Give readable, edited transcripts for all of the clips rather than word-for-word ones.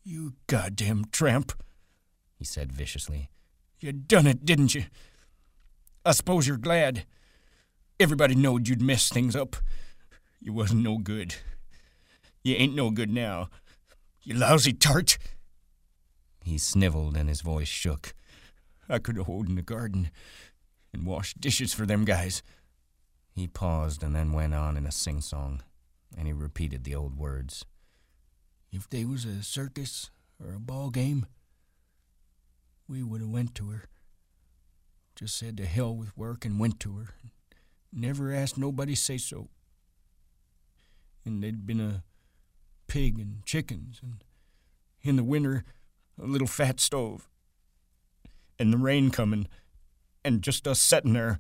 You goddamn tramp, he said viciously. You done it, didn't you? I suppose you're glad. Everybody knowed you'd mess things up. You wasn't no good. You ain't no good now. You lousy tart. He sniveled and his voice shook. I could have hoed in the garden and washed dishes for them guys. He paused and then went on in a sing-song, and he repeated the old words. If they was a circus or a ball game, we would have went to her. Just said to hell with work and went to her. Never asked nobody say so. And there'd been a pig and chickens, and in the winter, a little fat stove. And the rain coming, and just us setting there.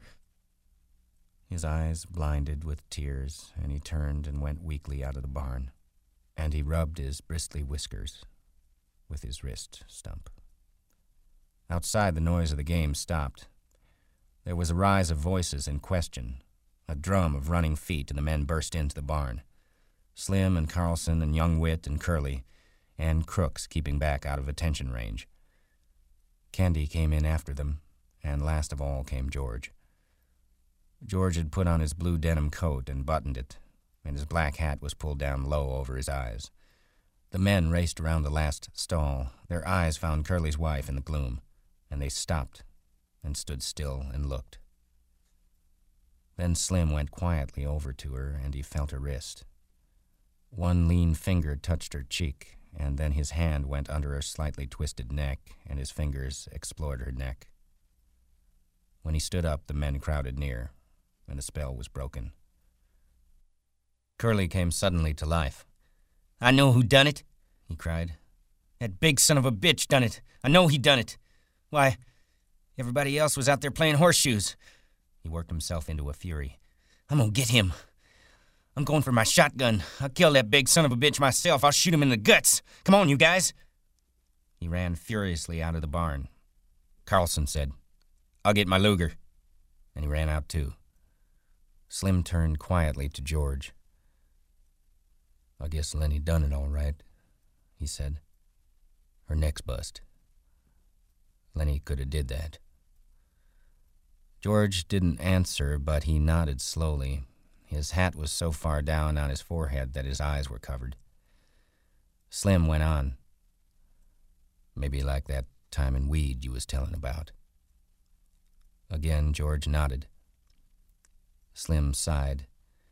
His eyes blinded with tears, and he turned and went weakly out of the barn, and he rubbed his bristly whiskers with his wrist stump. Outside, the noise of the game stopped. There was a rise of voices in question, a drum of running feet, and the men burst into the barn. Slim and Carlson and young Witt and Curly, and Crooks keeping back out of attention range. Candy came in after them, and last of all came George. George had put on his blue denim coat and buttoned it, and his black hat was pulled down low over his eyes. The men raced around the last stall. Their eyes found Curly's wife in the gloom, and they stopped and stood still and looked. Then Slim went quietly over to her, and he felt her wrist. One lean finger touched her cheek, and then his hand went under her slightly twisted neck, and his fingers explored her neck. When he stood up, the men crowded near, and the spell was broken. Curly came suddenly to life. I know who done it, he cried. That big son of a bitch done it. I know he done it. Why, everybody else was out there playing horseshoes. He worked himself into a fury. I'm gonna get him. I'm going for my shotgun. I'll kill that big son of a bitch myself. I'll shoot him in the guts. Come on, you guys. He ran furiously out of the barn. Carlson said, I'll get my Luger. And he ran out too. Slim turned quietly to George. I guess Lenny done it all right, he said. Her neck's bust. Lenny could have did that. George didn't answer, but he nodded slowly. His hat was so far down on his forehead that his eyes were covered. Slim went on. Maybe like that time in Weed you was telling about. Again, George nodded. Slim sighed.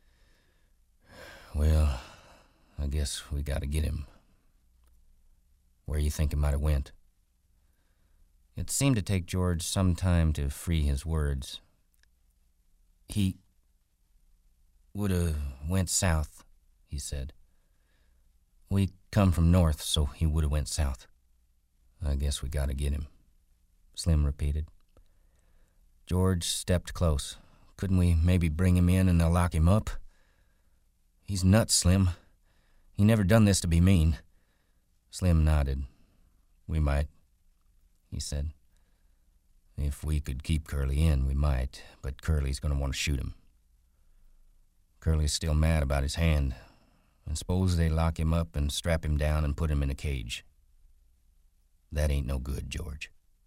Well, I guess we gotta get him. Where you think he might have went? It seemed to take George some time to free his words. He would have went south, he said. We come from north, so he would have went south. I guess we gotta get him, Slim repeated. George stepped close. Couldn't we maybe bring him in and they'll lock him up? He's nuts, Slim. He never done this to be mean. Slim nodded. We might, he said. If we could keep Curly in, we might, but Curly's gonna want to shoot him. Curly's still mad about his hand, and suppose they lock him up and strap him down and put him in a cage. That ain't no good, George.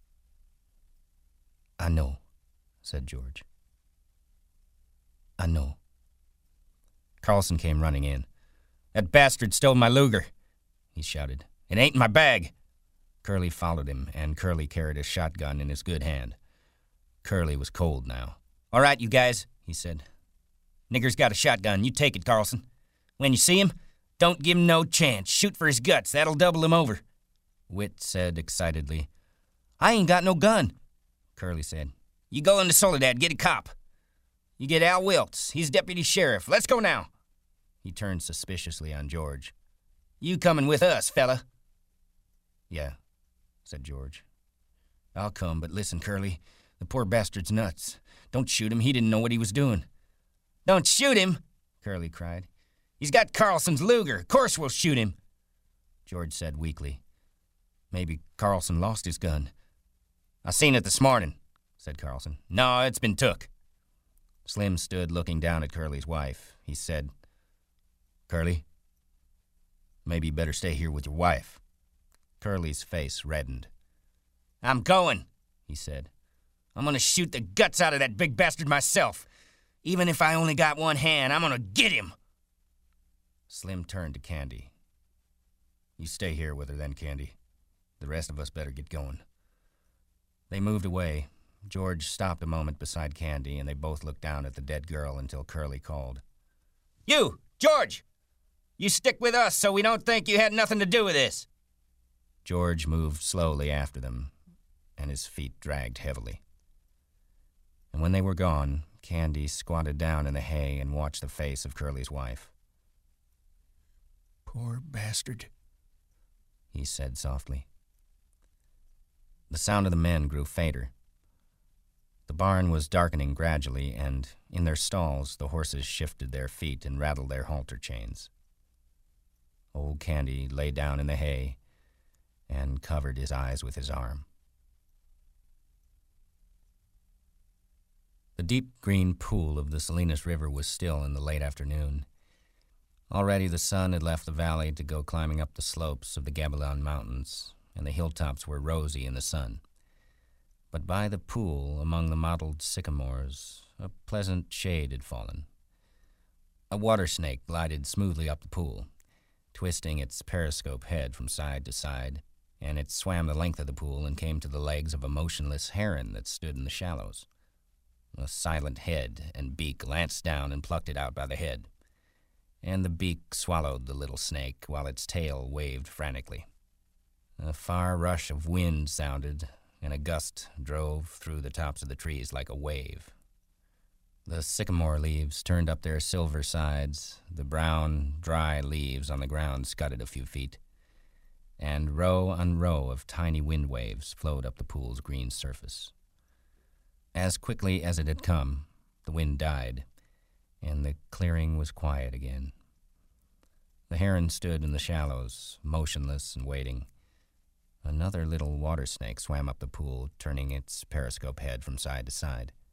I know, said George. I know. Carlson came running in. That bastard stole my Luger, he shouted. It ain't in my bag. Curly followed him, and Curly carried a shotgun in his good hand. Curly was cold now. All right, you guys, he said. Nigger's got a shotgun. You take it, Carlson. When you see him, don't give him no chance. Shoot for his guts. That'll double him over. Witt said excitedly. I ain't got no gun, Curly said. You go into Soledad, get a cop. You get Al Wiltz. He's deputy sheriff. Let's go now. He turned suspiciously on George. You coming with us, fella? Yeah, said George. I'll come, but listen, Curly. The poor bastard's nuts. Don't shoot him. He didn't know what he was doing. Don't shoot him, Curly cried. He's got Carlson's Luger. Of course we'll shoot him. George said weakly. Maybe Carlson lost his gun. I seen it this morning, said Carlson. No, it's been took. Slim stood looking down at Curly's wife. He said, Curly, maybe you better stay here with your wife. Curly's face reddened. "I'm going," he said. "I'm gonna shoot the guts out of that big bastard myself. Even if I only got one hand, I'm gonna get him." Slim turned to Candy. "You stay here with her then, Candy. The rest of us better get going." They moved away. George stopped a moment beside Candy, and they both looked down at the dead girl until Curly called. "You, George! You stick with us so we don't think you had nothing to do with this." George moved slowly after them, and his feet dragged heavily. And when they were gone, Candy squatted down in the hay and watched the face of Curly's wife. "Poor bastard," he said softly. The sound of the men grew fainter. The barn was darkening gradually, and in their stalls the horses shifted their feet and rattled their halter chains. Old Candy lay down in the hay and covered his eyes with his arm. The deep green pool of the Salinas River was still in the late afternoon. Already the sun had left the valley to go climbing up the slopes of the Gabilan Mountains, and the hilltops were rosy in the sun. But by the pool, among the mottled sycamores, a pleasant shade had fallen. A water snake glided smoothly up the pool, twisting its periscope head from side to side, and it swam the length of the pool and came to the legs of a motionless heron that stood in the shallows. A silent head and beak lanced down and plucked it out by the head, and the beak swallowed the little snake while its tail waved frantically. A far rush of wind sounded, and a gust drove through the tops of the trees like a wave. The sycamore leaves turned up their silver sides, the brown, dry leaves on the ground scudded a few feet, and row on row of tiny wind waves flowed up the pool's green surface. As quickly as it had come, the wind died, and the clearing was quiet again. The heron stood in the shallows, motionless and waiting. Another little water snake swam up the pool, turning its periscope head from side to side.